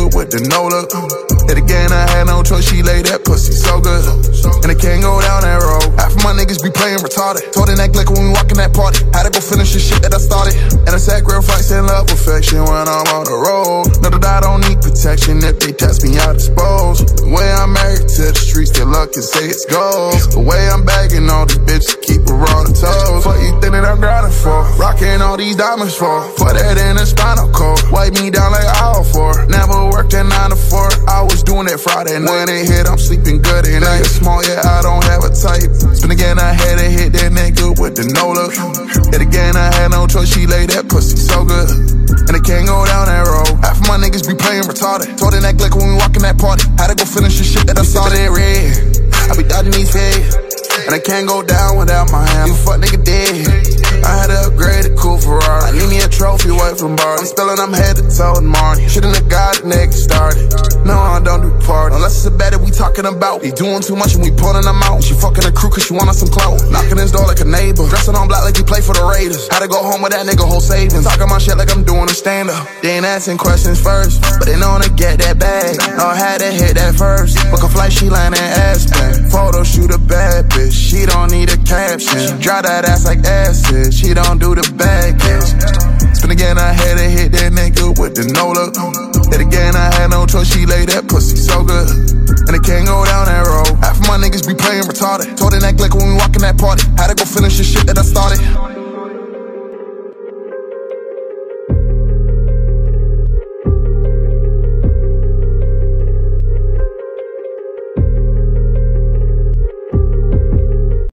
nigga with the no look. Hit again, I had no choice, she laid that pussy so good. And I can't go down that road. Half of my niggas be playing retarded. Told in that glick when we walk in that party. Had to go finish the shit that I started. And I sacrifice and love affection when I'm on the road. Know that I don't need protection if they test me out exposed. The way I'm married to the streets, they look and say it's gold. The way I'm bagging all these bitches, keep her on the toes. What you think that I'm grinding for? Rocking all these diamonds for? Put that in the spinal cord. Wipe me down like aisle 4. Never worked at 9 to 4. I was doing it Friday night. When it hit, I'm sleeping good at night. Small, yeah, I don't have a type. Spin again, I had to hit that nigga with the no look. Hit again, I had no choice, she laid that pussy so good. And I can't go down that road. Half of my niggas be playing retarded. Told in that glick when we walk in that party. Had to go finish the shit that I started. Red, I be dodging these feds. And I can't go down without my hand. You fuck nigga dead. I had to upgrade a cool Ferrari. I need me a trophy away from Barbie. I'm spilling, I'm head to toe with Marty. Shouldn't have got a nigga started. No, I don't do party. Unless it's a bet that we talking about. He doing too much and we pulling them out. She fucking a crew cause she want us some clout. Knocking his door like a neighbor. Dressing on black like he play for the Raiders. Had to go home with that nigga whole savings. Talking my shit like I'm doing a stand-up. They ain't asking questions first, but they know to get that bag. No, I had to hit that first. Book a flight, she land in Aspen. Photo shoot a bad bitch. She don't need a caption. She dry that ass like acid. She don't do the baggage. Spin again, I had to hit that nigga with the no look. Hit again, I had no choice, she laid that pussy so good. And I can't go down that road. Half of my niggas be playing retarded. Told in that glick when we walk in that party. Had to go finish the shit that I started.